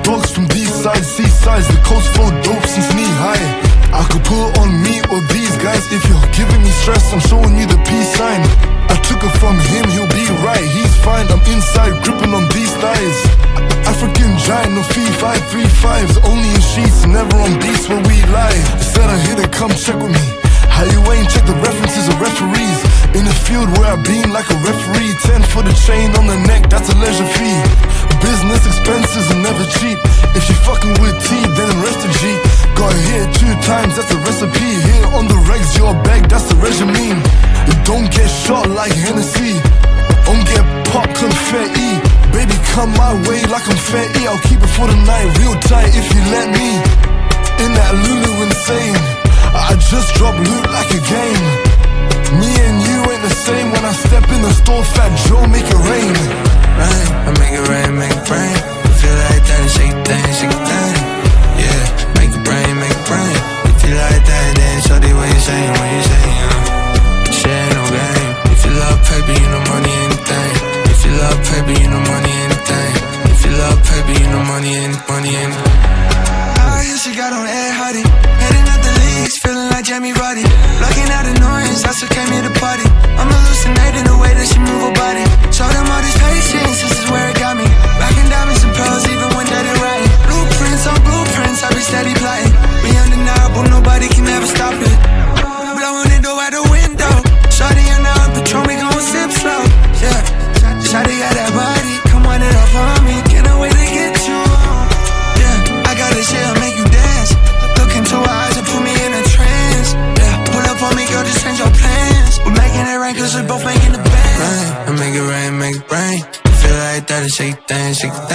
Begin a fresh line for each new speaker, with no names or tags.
dogs from these sides, seasides. The coast full dope since knee high. I could put on me or these guys. If you're giving me stress, I'm showing you the peace sign. I took it from him, he'll be right. He's fine, I'm inside, gripping on these thighs. African giant, no fee, 535s. Only in sheets, never on beats where we lie. Said I hit it, come check with me. How you ain't check the references of referees? In the field where I been like a referee. 10 for the chain on the neck, that's a leisure fee. Business expenses are never cheap. If you fucking with T, then rest a G. Got hit 2 times, that's a recipe. Here on the regs, you're a bag, that's the regime. You don't get shot like Hennessy. Don't get pop confetti. Baby, come my way like I'm fatty. I'll keep it for the night, real tight if you let me. In that Lulu insane, I just drop loot like a game. Me and you ain't the same. When I step in the store, Fat Joe make it rain.
Rain, I make it rain, make it rain. You feel like that and shake it down, shake it down. Yeah, make it rain, make it rain. You feel like that, then shorty, what you saying, what you saying? Shit ain't no game. If you love paper, you know money anything. If you love paper, you know money anything. If you love paper, you know money anything.
I hear she got on Ed Hardy, heading out the leagues, feeling like Jamie Vardy. Blocking out the noise, that's what came here to party. I'm hallucinating the way that she move her body. Show them all these patience, this is where it got me. Rocking diamonds and pearls, even when dead and right. Blueprints on blueprints, I be steady plotting. We undeniable, nobody can ever stop it. Blowing it out the window. Shawty and I on Patron, we gon' sip slow. Yeah, Shawty got that body, come on it up on me. Can't wait to get you. Yeah, I got this shit, I'll make you dance. Look into her eyes and put me in a trance. Yeah, pull up on me, girl, just change your plans. We're making it rain, cause we both making the band.
Rain, I make it rain, make it rain. You feel like that and shake it down, shake it